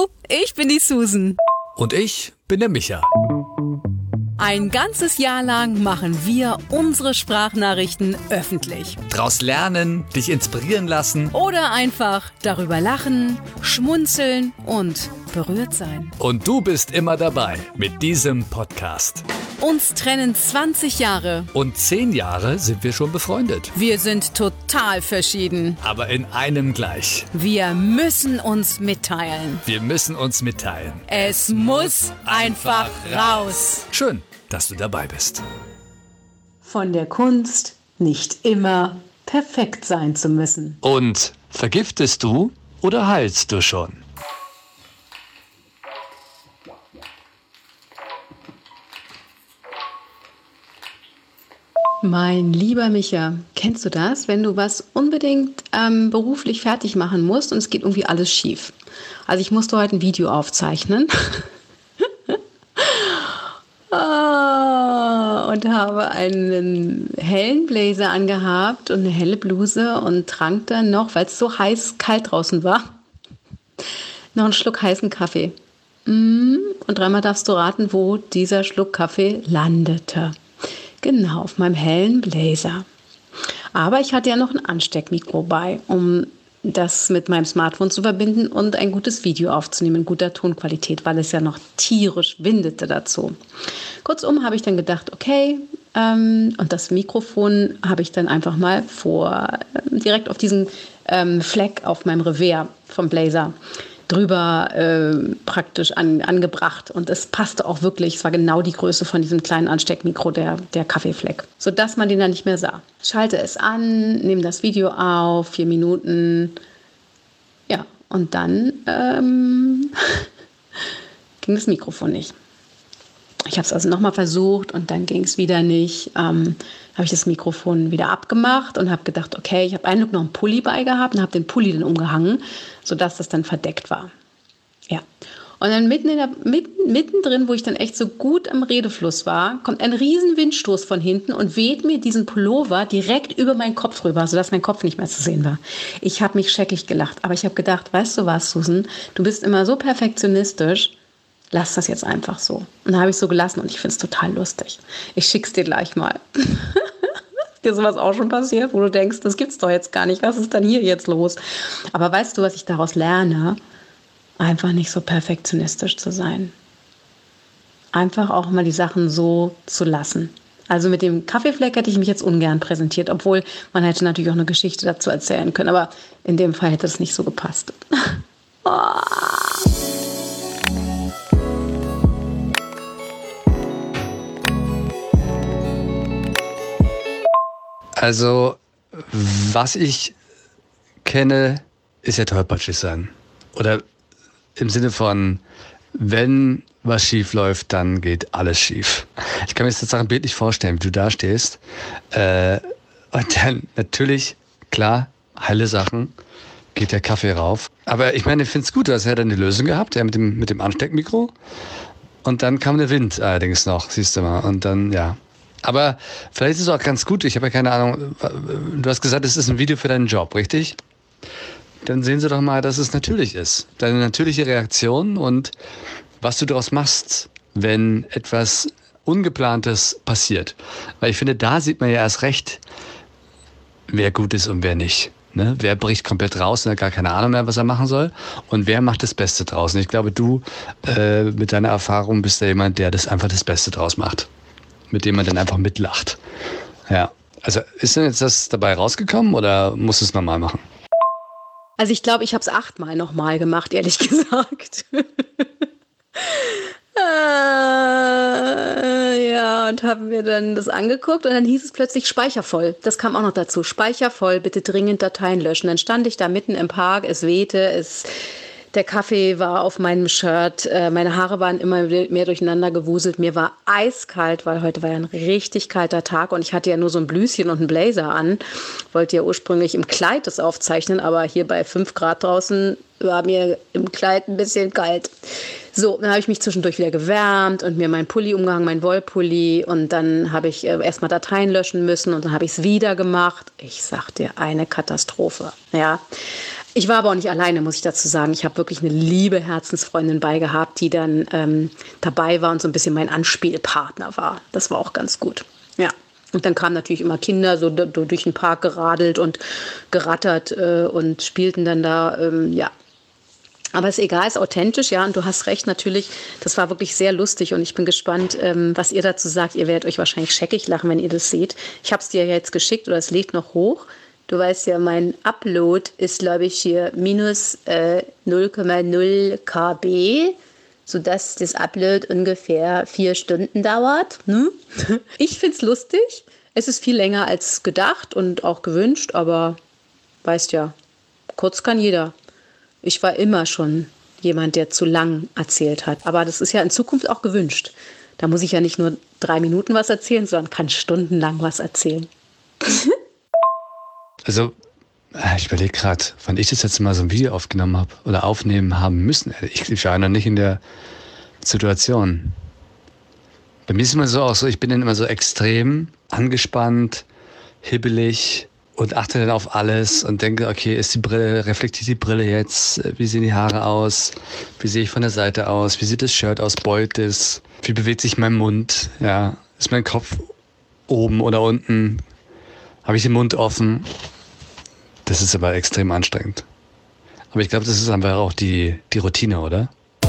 Hallo, ich bin die Susan. Und ich bin der Micha. Ein ganzes Jahr lang machen wir unsere Sprachnachrichten öffentlich. Draus lernen, dich inspirieren lassen. Oder einfach darüber lachen, schmunzeln und berührt sein. Und du bist immer dabei mit diesem Podcast. Uns trennen 20 Jahre. Und 10 Jahre sind wir schon befreundet. Wir sind total verschieden. Aber in einem gleich. Wir müssen uns mitteilen. Wir müssen uns mitteilen. Es muss einfach raus. Schön, dass du dabei bist. Von der Kunst, nicht immer perfekt sein zu müssen. Und vergiftest du oder heilst du schon? Mein lieber Micha, kennst du das, wenn du was unbedingt beruflich fertig machen musst und es geht irgendwie alles schief? Also ich musste heute ein Video aufzeichnen und habe einen hellen Blazer angehabt und eine helle Bluse und trank dann noch, weil es so kalt draußen war, noch einen Schluck heißen Kaffee. Und dreimal darfst du raten, wo dieser Schluck Kaffee landete. Genau, auf meinem hellen Blazer. Aber ich hatte ja noch ein Ansteckmikro bei, um das mit meinem Smartphone zu verbinden und ein gutes Video aufzunehmen in guter Tonqualität, weil es ja noch tierisch windete dazu. Kurzum habe ich dann gedacht, okay, und das Mikrofon habe ich dann einfach mal direkt auf diesen Fleck auf meinem Revers vom Blazer drüber praktisch angebracht. Und es passte auch wirklich, es war genau die Größe von diesem kleinen Ansteckmikro, der Kaffeefleck, sodass man den dann nicht mehr sah. Schalte es an, nehme das Video auf, 4 Minuten. Ja, und dann ging das Mikrofon nicht. Ich habe es also nochmal versucht und dann ging es wieder nicht. Habe ich das Mikrofon wieder abgemacht und habe gedacht, okay, ich habe einen Glück noch einen Pulli bei gehabt und habe den Pulli dann umgehangen, sodass das dann verdeckt war. Ja. Und dann mittendrin, wo ich dann echt so gut am Redefluss war, kommt ein riesen Windstoß von hinten und weht mir diesen Pullover direkt über meinen Kopf rüber, sodass mein Kopf nicht mehr zu sehen war. Ich habe mich scheckig gelacht, aber ich habe gedacht, weißt du was, Susan, du bist immer so perfektionistisch, lass das jetzt einfach so. Und dann habe ich so gelassen und ich finde es total lustig. Ich schick's dir gleich mal. Ist dir sowas auch schon passiert, wo du denkst, das gibt's doch jetzt gar nicht. Was ist denn hier jetzt los? Aber weißt du, was ich daraus lerne? Einfach nicht so perfektionistisch zu sein. Einfach auch mal die Sachen so zu lassen. Also mit dem Kaffeefleck hätte ich mich jetzt ungern präsentiert, obwohl man hätte natürlich auch eine Geschichte dazu erzählen können. Aber in dem Fall hätte es nicht so gepasst. Oh. Also, was ich kenne, ist ja tollpatschig sein. Oder im Sinne von, wenn was schief läuft, dann geht alles schief. Ich kann mir das sozusagen bildlich vorstellen, wie du da stehst. Und dann natürlich, klar, heile Sachen, geht der Kaffee rauf. Aber ich meine, ich finde es gut, du hast ja dann eine Lösung gehabt, ja, mit dem Ansteckmikro. Und dann kam der Wind allerdings noch, siehst du mal. Und dann, ja. Aber vielleicht ist es auch ganz gut, ich habe ja keine Ahnung, du hast gesagt, es ist ein Video für deinen Job, richtig? Dann sehen Sie doch mal, dass es natürlich ist. Deine natürliche Reaktion und was du daraus machst, wenn etwas Ungeplantes passiert. Weil ich finde, da sieht man ja erst recht, wer gut ist und wer nicht. Ne? Wer bricht komplett raus und hat gar keine Ahnung mehr, was er machen soll. Und wer macht das Beste draus? Und ich glaube, du mit deiner Erfahrung bist ja jemand, der das einfach das Beste draus macht. Mit dem man dann einfach mitlacht. Ja. Also ist denn jetzt das dabei rausgekommen oder musst du es nochmal machen? Also ich glaube, ich habe es 8-mal nochmal gemacht, ehrlich gesagt. Ja, und haben mir dann das angeguckt und dann hieß es plötzlich speichervoll. Das kam auch noch dazu. Speichervoll, bitte dringend Dateien löschen. Dann stand ich da mitten im Park, es wehte, der Kaffee war auf meinem Shirt, meine Haare waren immer mehr durcheinander gewuselt. Mir war eiskalt, weil heute war ja ein richtig kalter Tag und ich hatte ja nur so ein Blüschen und einen Blazer an. Wollte ja ursprünglich im Kleid das aufzeichnen, aber hier bei 5 Grad draußen war mir im Kleid ein bisschen kalt. So, dann habe ich mich zwischendurch wieder gewärmt und mir meinen Pulli umgehangen, meinen Wollpulli. Und dann habe ich erstmal Dateien löschen müssen und dann habe ich es wieder gemacht. Ich sag dir, eine Katastrophe. Ja. Ich war aber auch nicht alleine, muss ich dazu sagen. Ich habe wirklich eine liebe Herzensfreundin bei gehabt, die dann dabei war und so ein bisschen mein Anspielpartner war. Das war auch ganz gut. Ja. Und dann kamen natürlich immer Kinder so durch den Park geradelt und gerattert und spielten dann da, ja. Aber ist egal, ist authentisch, ja. Und du hast recht, natürlich, das war wirklich sehr lustig. Und ich bin gespannt, was ihr dazu sagt. Ihr werdet euch wahrscheinlich scheckig lachen, wenn ihr das seht. Ich habe es dir jetzt geschickt oder es lädt noch hoch. Du weißt ja, mein Upload ist, glaube ich, hier minus 0,0 KB, sodass das Upload ungefähr 4 Stunden dauert. Ne? Ich finde es lustig. Es ist viel länger als gedacht und auch gewünscht, aber weißt ja, kurz kann jeder. Ich war immer schon jemand, der zu lang erzählt hat. Aber das ist ja in Zukunft auch gewünscht. Da muss ich ja nicht nur 3 Minuten was erzählen, sondern kann stundenlang was erzählen. Also, ich überlege gerade, wann ich das letzte Mal so ein Video aufgenommen habe oder aufnehmen haben müssen. Ich war noch nicht in der Situation. Bei mir ist es immer so auch so, ich bin dann immer so extrem angespannt, hibbelig und achte dann auf alles und denke, okay, reflektiert die Brille jetzt? Wie sehen die Haare aus? Wie sehe ich von der Seite aus? Wie sieht das Shirt aus? Beult es? Wie bewegt sich mein Mund? Ja, ist mein Kopf oben oder unten? Habe ich den Mund offen? Das ist aber extrem anstrengend. Aber ich glaube, das ist einfach auch die Routine, oder?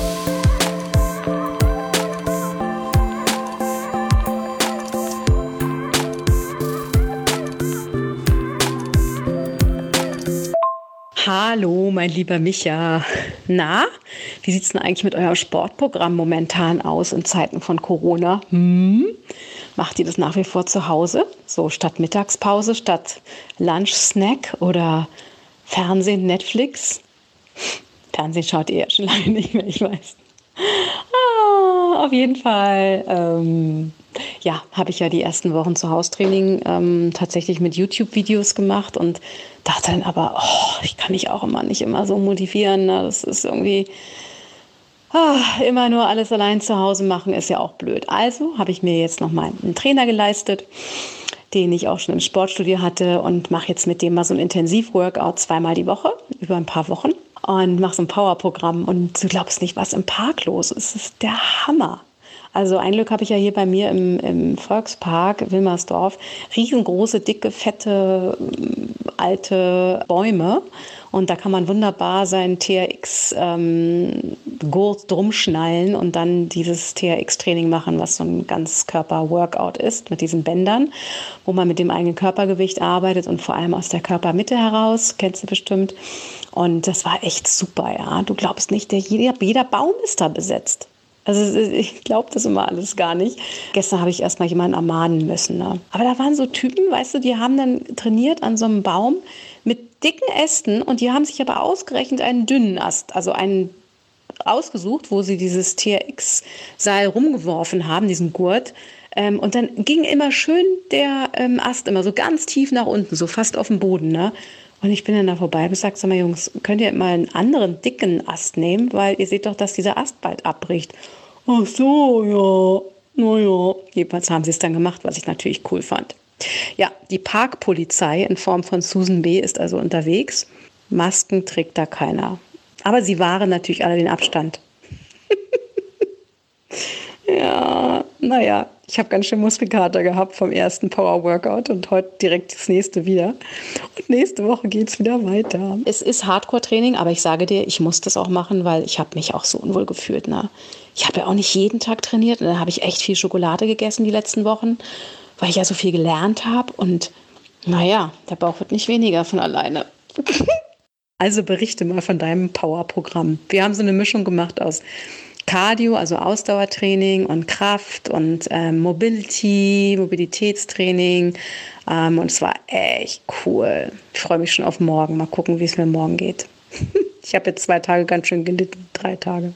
Hallo, mein lieber Micha. Na, wie sieht es denn eigentlich mit eurem Sportprogramm momentan aus in Zeiten von Corona? Macht ihr das nach wie vor zu Hause? So statt Mittagspause, statt Lunch-Snack oder Fernsehen, Netflix? Fernsehen schaut ihr ja schon lange nicht mehr, ich weiß. Auf jeden Fall, ja, habe ich ja die ersten Wochen zu Haustraining tatsächlich mit YouTube-Videos gemacht und dachte dann aber, ich kann mich auch nicht immer so motivieren. Ne? Das ist irgendwie, immer nur alles allein zu Hause machen, ist ja auch blöd. Also habe ich mir jetzt nochmal einen Trainer geleistet, den ich auch schon im Sportstudio hatte und mache jetzt mit dem mal so ein Intensiv-Workout 2-mal die Woche, über ein paar Wochen und mache so ein Powerprogramm und du glaubst nicht, was im Park los ist. Das ist der Hammer. Also ein Glück habe ich ja hier bei mir im Volkspark Wilmersdorf riesengroße, dicke, fette, alte Bäume. Und da kann man wunderbar seinen TRX-Gurt drum schnallen und dann dieses TRX-Training machen, was so ein Ganzkörper-Workout ist mit diesen Bändern, wo man mit dem eigenen Körpergewicht arbeitet und vor allem aus der Körpermitte heraus, kennst du bestimmt. Und das war echt super, ja. Du glaubst nicht, jeder Baum ist da besetzt. Also ich glaube das immer alles gar nicht. Gestern habe ich erst mal jemanden ermahnen müssen. Ne? Aber da waren so Typen, weißt du, die haben dann trainiert an so einem Baum mit dicken Ästen und die haben sich aber ausgerechnet einen dünnen Ast, also einen ausgesucht, wo sie dieses TRX-Seil rumgeworfen haben, diesen Gurt. Und dann ging immer schön der Ast immer so ganz tief nach unten, so fast auf dem Boden. Ne? Und ich bin dann da vorbei und gesagt, sag mal Jungs, könnt ihr mal einen anderen dicken Ast nehmen, weil ihr seht doch, dass dieser Ast bald abbricht. Ach so, ja, naja. Jedenfalls haben sie es dann gemacht, was ich natürlich cool fand. Ja, die Parkpolizei in Form von Susan B. ist also unterwegs. Masken trägt da keiner. Aber sie wahren natürlich alle den Abstand. Ja, naja, ich habe ganz schön Muskelkater gehabt vom ersten Power-Workout und heute direkt das nächste wieder. Und nächste Woche geht es wieder weiter. Es ist Hardcore-Training, aber ich sage dir, ich muss das auch machen, weil ich habe mich auch so unwohl gefühlt. Ne? Ich habe ja auch nicht jeden Tag trainiert und dann habe ich echt viel Schokolade gegessen die letzten Wochen, weil ich ja so viel gelernt habe. Und naja, der Bauch wird nicht weniger von alleine. Also berichte mal von deinem Power-Programm. Wir haben so eine Mischung gemacht aus Cardio, also Ausdauertraining und Kraft und Mobilitätstraining. Und es war echt cool. Ich freue mich schon auf morgen. Mal gucken, wie es mir morgen geht. Ich habe jetzt 2 Tage ganz schön gelitten, 3 Tage.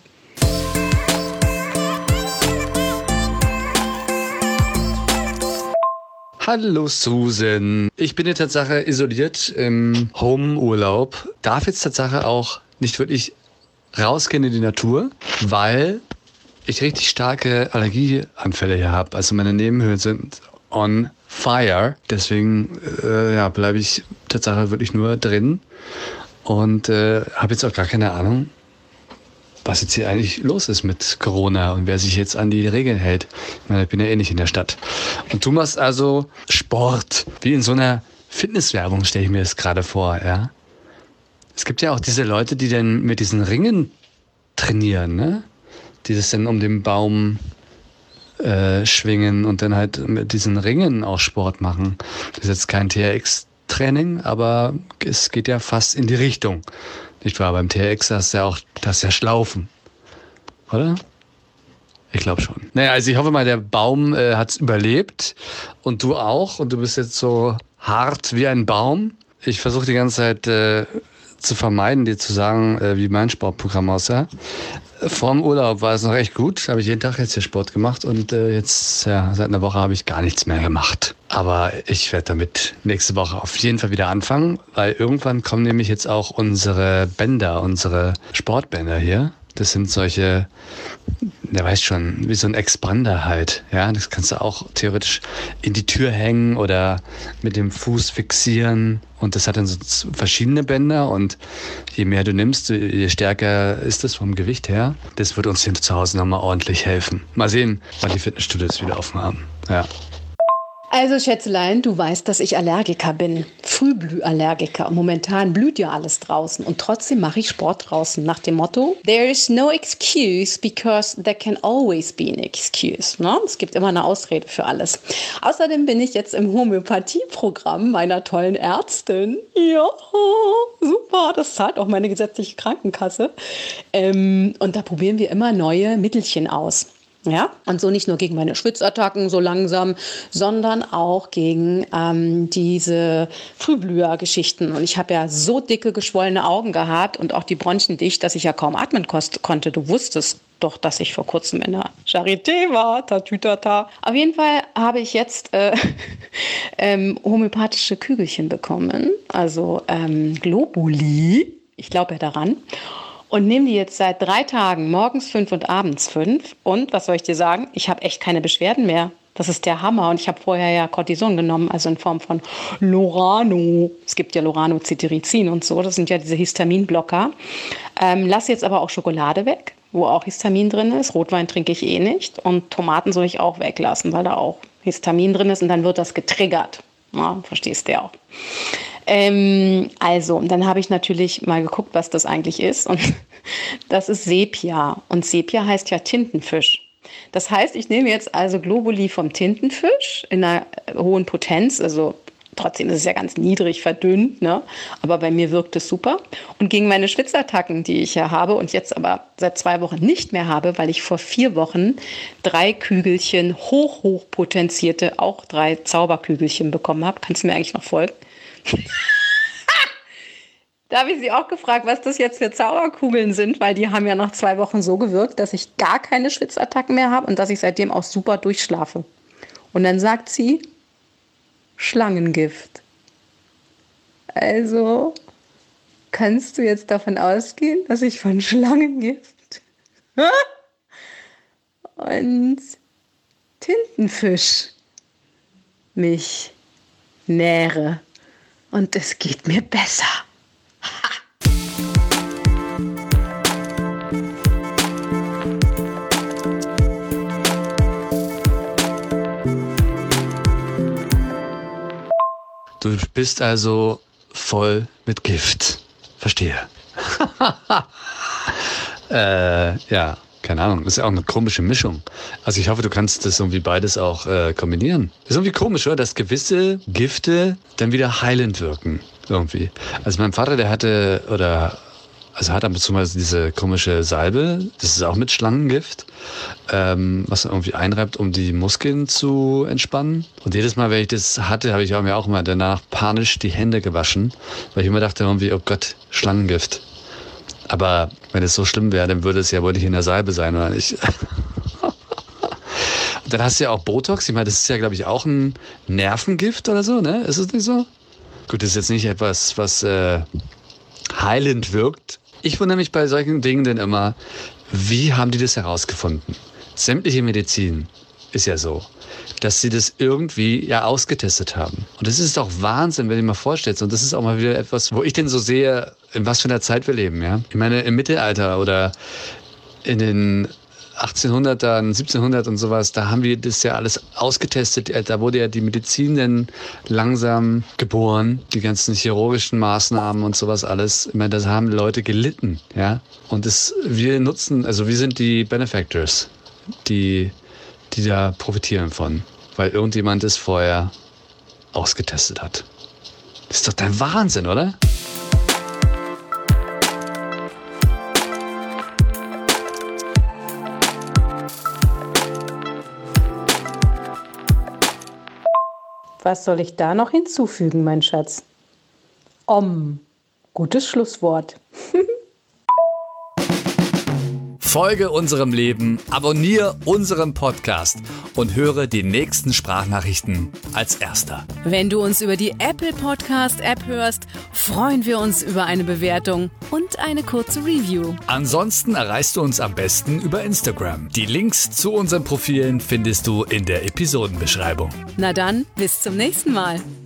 Hallo Susan. Ich bin jetzt Tatsache isoliert im Home-Urlaub. Darf jetzt Tatsache auch nicht wirklich rausgehen in die Natur, weil ich richtig starke Allergieanfälle hier habe. Also meine Nebenhöhlen sind on fire. Deswegen bleibe ich Tatsache wirklich nur drin und habe jetzt auch gar keine Ahnung, was jetzt hier eigentlich los ist mit Corona und wer sich jetzt an die Regeln hält. Ich meine, ich bin ja eh nicht in der Stadt. Und du machst also Sport, wie in so einer Fitnesswerbung, stelle ich mir das gerade vor, ja. Es gibt ja auch diese Leute, die dann mit diesen Ringen trainieren, ne? Die das dann um den Baum schwingen und dann halt mit diesen Ringen auch Sport machen. Das ist jetzt kein TRX-Training, aber es geht ja fast in die Richtung. Nicht wahr? Beim TRX hast du ja auch das ja Schlaufen. Oder? Ich glaube schon. Naja, also ich hoffe mal, der Baum hat's überlebt und du auch. Und du bist jetzt so hart wie ein Baum. Ich versuche die ganze Zeit zu vermeiden, dir zu sagen, wie mein Sportprogramm aussah. Vor dem Urlaub war es noch echt gut. Habe ich jeden Tag jetzt hier Sport gemacht und jetzt, ja, seit einer Woche habe ich gar nichts mehr gemacht. Aber ich werde damit nächste Woche auf jeden Fall wieder anfangen, weil irgendwann kommen nämlich jetzt auch unsere Bänder, unsere Sportbänder hier. Das sind solche, der weiß schon, wie so ein Expander halt. Ja, das kannst du auch theoretisch in die Tür hängen oder mit dem Fuß fixieren. Und das hat dann so verschiedene Bänder. Und je mehr du nimmst, je stärker ist das vom Gewicht her. Das wird uns hier zu Hause nochmal ordentlich helfen. Mal sehen, wann die Fitnessstudios wieder offen haben. Ja. Also Schätzelein, du weißt, dass ich Allergiker bin. Frühblühallergiker. Und momentan blüht ja alles draußen. Und trotzdem mache ich Sport draußen. Nach dem Motto, there is no excuse because there can always be an excuse. Ne? Es gibt immer eine Ausrede für alles. Außerdem bin ich jetzt im Homöopathieprogramm meiner tollen Ärztin. Ja, super. Das zahlt auch meine gesetzliche Krankenkasse. Und da probieren wir immer neue Mittelchen aus. Ja, und so nicht nur gegen meine Schwitzattacken so langsam, sondern auch gegen diese Frühblüher-Geschichten. Und ich habe ja so dicke, geschwollene Augen gehabt und auch die Bronchien dicht, dass ich ja kaum atmen konnte. Du wusstest doch, dass ich vor kurzem in der Charité war. Tatütata. Auf jeden Fall habe ich jetzt homöopathische Kügelchen bekommen, also Globuli. Ich glaube ja daran. Und nehme die jetzt seit 3 Tagen, morgens 5 und abends 5. Und, was soll ich dir sagen, ich habe echt keine Beschwerden mehr. Das ist der Hammer. Und ich habe vorher ja Cortison genommen, also in Form von Lorano. Es gibt ja Lorano, Cetirizin und so. Das sind ja diese Histaminblocker. Lass jetzt aber auch Schokolade weg, wo auch Histamin drin ist. Rotwein trinke ich eh nicht. Und Tomaten soll ich auch weglassen, weil da auch Histamin drin ist. Und dann wird das getriggert. Ja, verstehst du ja auch. Also, und dann habe ich natürlich mal geguckt, was das eigentlich ist. Und das ist Sepia. Und Sepia heißt ja Tintenfisch. Das heißt, ich nehme jetzt also Globuli vom Tintenfisch in einer hohen Potenz. Also trotzdem ist es ja ganz niedrig verdünnt, ne? Aber bei mir wirkt es super. Und gegen meine Schwitzattacken, die ich ja habe und jetzt aber seit 2 Wochen nicht mehr habe, weil ich vor 4 Wochen 3 Kügelchen hochpotenzierte, auch 3 Zauberkügelchen bekommen habe. Kannst du mir eigentlich noch folgen? Da habe ich sie auch gefragt, was das jetzt für Zauberkugeln sind, weil die haben ja nach 2 Wochen so gewirkt, dass ich gar keine Schwitzattacken mehr habe und dass ich seitdem auch super durchschlafe. Und dann sagt sie, Schlangengift. Also kannst du jetzt davon ausgehen, dass ich von Schlangengift und Tintenfisch mich nähre. Und es geht mir besser. Du bist also voll mit Gift. Verstehe. Ja, keine Ahnung. Das ist ja auch eine komische Mischung. Also ich hoffe, du kannst das irgendwie beides auch kombinieren. Das ist irgendwie komisch, oder? Dass gewisse Gifte dann wieder heilend wirken. Irgendwie. Also mein Vater, der hat ab und zu mal diese komische Salbe, das ist auch mit Schlangengift, was er irgendwie einreibt, um die Muskeln zu entspannen. Und jedes Mal, wenn ich das hatte, habe ich mir auch immer danach panisch die Hände gewaschen, weil ich immer dachte irgendwie, oh Gott, Schlangengift. Aber wenn es so schlimm wäre, dann würde es ja wohl nicht in der Salbe sein, oder nicht? Und dann hast du ja auch Botox. Ich meine, das ist ja, glaube ich, auch ein Nervengift oder so, ne? Ist es nicht so? Gut, das ist jetzt nicht etwas, was heilend wirkt. Ich wundere mich bei solchen Dingen denn immer, wie haben die das herausgefunden? Sämtliche Medizin ist ja so, dass sie das irgendwie ja ausgetestet haben. Und das ist doch Wahnsinn, wenn du dir mal vorstellst. Und das ist auch mal wieder etwas, wo ich denn so sehe, in was für einer Zeit wir leben, ja. Ich meine, im Mittelalter oder in den 1800ern, 1700 und sowas, da haben wir das ja alles ausgetestet. Da wurde ja die Medizin dann langsam geboren, die ganzen chirurgischen Maßnahmen und sowas alles. Ich meine, da haben Leute gelitten, ja. Und wir sind die Benefactors, die da profitieren von, weil irgendjemand es vorher ausgetestet hat. Das ist doch dein Wahnsinn, oder? Was soll ich da noch hinzufügen, mein Schatz? Gutes Schlusswort. Folge unserem Leben, abonniere unseren Podcast und höre die nächsten Sprachnachrichten als Erster. Wenn du uns über die Apple Podcast App hörst, freuen wir uns über eine Bewertung und eine kurze Review. Ansonsten erreichst du uns am besten über Instagram. Die Links zu unseren Profilen findest du in der Episodenbeschreibung. Na dann, bis zum nächsten Mal.